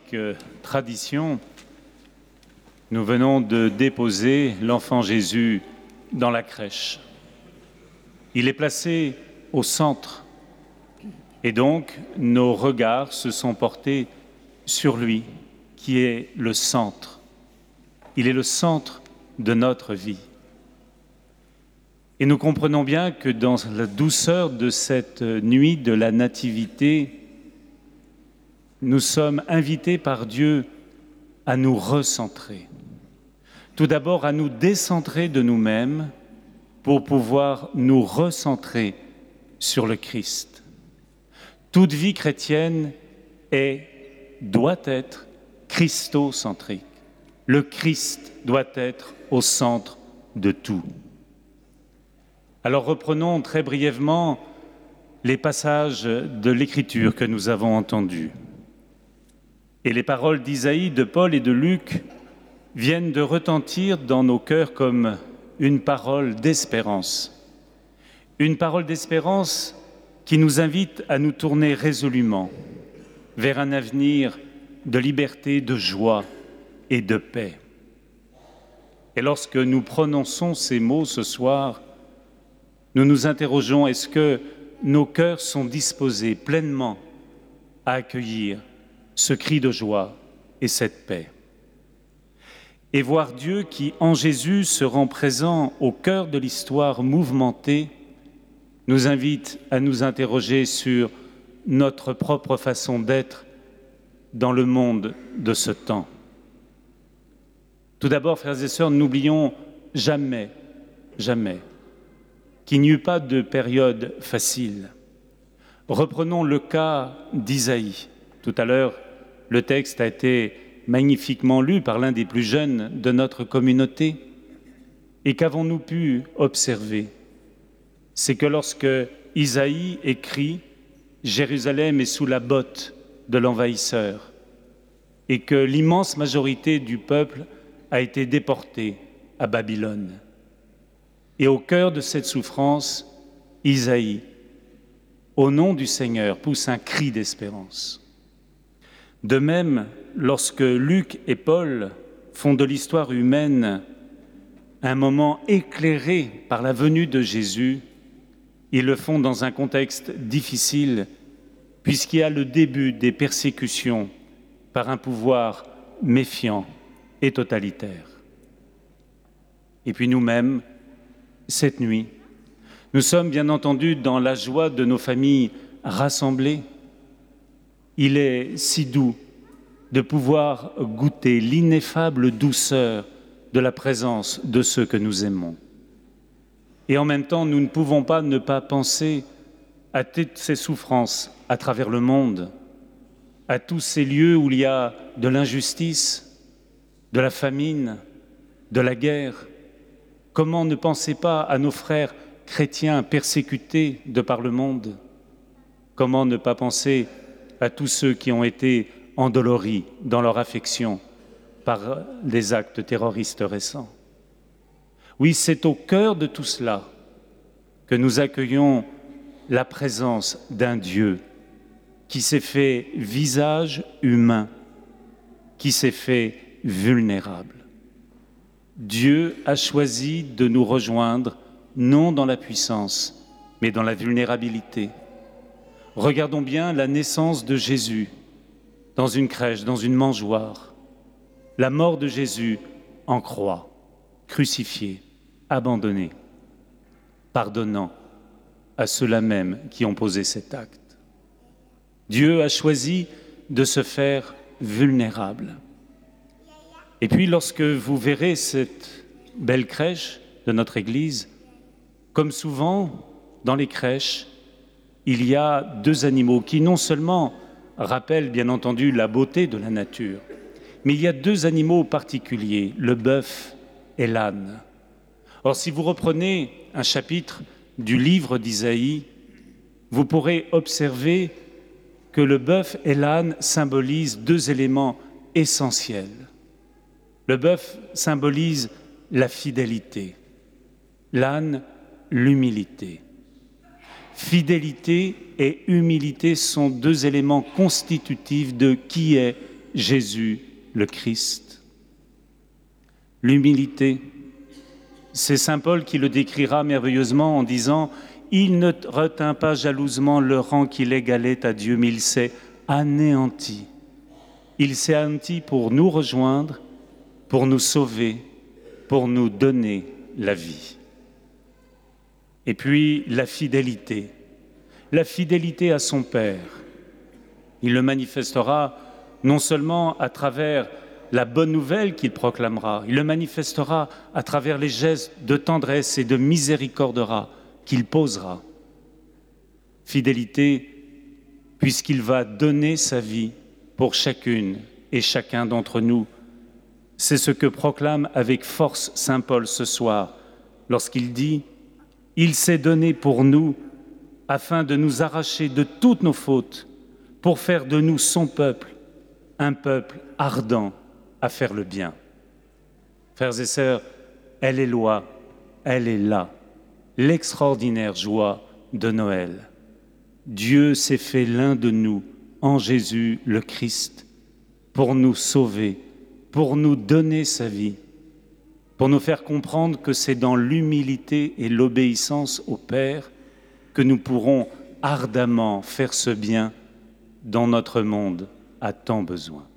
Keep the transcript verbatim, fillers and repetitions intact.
magnifique tradition, nous venons de déposer l'enfant Jésus dans la crèche. Il est placé au centre et donc nos regards se sont portés sur lui qui est le centre. Il est le centre de notre vie. Et nous comprenons bien que dans la douceur de cette nuit de la Nativité, nous sommes invités par Dieu à nous recentrer. Tout d'abord, à nous décentrer de nous-mêmes pour pouvoir nous recentrer sur le Christ. Toute vie chrétienne est, doit être christocentrique. Le Christ doit être au centre de tout. Alors reprenons très brièvement les passages de l'Écriture que nous avons entendus. Et les paroles d'Isaïe, de Paul et de Luc viennent de retentir dans nos cœurs comme une parole d'espérance. Une parole d'espérance qui nous invite à nous tourner résolument vers un avenir de liberté, de joie et de paix. Et lorsque nous prononçons ces mots ce soir, nous nous interrogeons, est-ce que nos cœurs sont disposés pleinement à accueillir ce cri de joie et cette paix? Et voir Dieu qui, en Jésus, se rend présent au cœur de l'histoire mouvementée, nous invite à nous interroger sur notre propre façon d'être dans le monde de ce temps. Tout d'abord, frères et sœurs, n'oublions jamais, jamais, qu'il n'y eut pas de période facile. Reprenons le cas d'Isaïe. Tout à l'heure, le texte a été magnifiquement lu par l'un des plus jeunes de notre communauté. Et qu'avons-nous pu observer? C'est que lorsque Isaïe écrit « Jérusalem est sous la botte de l'envahisseur » et que l'immense majorité du peuple a été déportée à Babylone. Et au cœur de cette souffrance, Isaïe, au nom du Seigneur, pousse un cri d'espérance. De même, lorsque Luc et Paul font de l'histoire humaine un moment éclairé par la venue de Jésus, ils le font dans un contexte difficile, puisqu'il y a le début des persécutions par un pouvoir méfiant et totalitaire. Et puis nous-mêmes, cette nuit, nous sommes bien entendu dans la joie de nos familles rassemblées. Il est si doux de pouvoir goûter l'ineffable douceur de la présence de ceux que nous aimons. Et en même temps, nous ne pouvons pas ne pas penser à toutes ces souffrances à travers le monde, à tous ces lieux où il y a de l'injustice, de la famine, de la guerre. Comment ne penser pas à nos frères chrétiens persécutés de par le monde? Comment ne pas penser à tous ceux qui ont été endoloris dans leur affection par les actes terroristes récents? Oui, c'est au cœur de tout cela que nous accueillons la présence d'un Dieu qui s'est fait visage humain, qui s'est fait vulnérable. Dieu a choisi de nous rejoindre, non dans la puissance, mais dans la vulnérabilité. Regardons bien la naissance de Jésus dans une crèche, dans une mangeoire. La mort de Jésus en croix, crucifié, abandonné, pardonnant à ceux-là même qui ont posé cet acte. Dieu a choisi de se faire vulnérable. Et puis lorsque vous verrez cette belle crèche de notre Église, comme souvent dans les crèches, il y a deux animaux qui non seulement rappellent bien entendu la beauté de la nature, mais il y a deux animaux particuliers, le bœuf et l'âne. Or, si vous reprenez un chapitre du livre d'Isaïe, vous pourrez observer que le bœuf et l'âne symbolisent deux éléments essentiels. Le bœuf symbolise la fidélité, l'âne, l'humilité. Fidélité et humilité sont deux éléments constitutifs de qui est Jésus le Christ. L'humilité, c'est saint Paul qui le décrira merveilleusement en disant « Il ne retint pas jalousement le rang qu'il égalait à Dieu, mais il s'est anéanti. Il s'est anéanti pour nous rejoindre, pour nous sauver, pour nous donner la vie. » Et puis la fidélité, la fidélité à son Père. Il le manifestera non seulement à travers la bonne nouvelle qu'il proclamera, il le manifestera à travers les gestes de tendresse et de miséricorde qu'il posera. Fidélité, puisqu'il va donner sa vie pour chacune et chacun d'entre nous. C'est ce que proclame avec force saint Paul ce soir, lorsqu'il dit « Il s'est donné pour nous, afin de nous arracher de toutes nos fautes, pour faire de nous son peuple, un peuple ardent à faire le bien. » Frères et sœurs, elle est loi, elle est là, l'extraordinaire joie de Noël. Dieu s'est fait l'un de nous en Jésus le Christ pour nous sauver, pour nous donner sa vie, pour nous faire comprendre que c'est dans l'humilité et l'obéissance au Père que nous pourrons ardemment faire ce bien dont notre monde a tant besoin.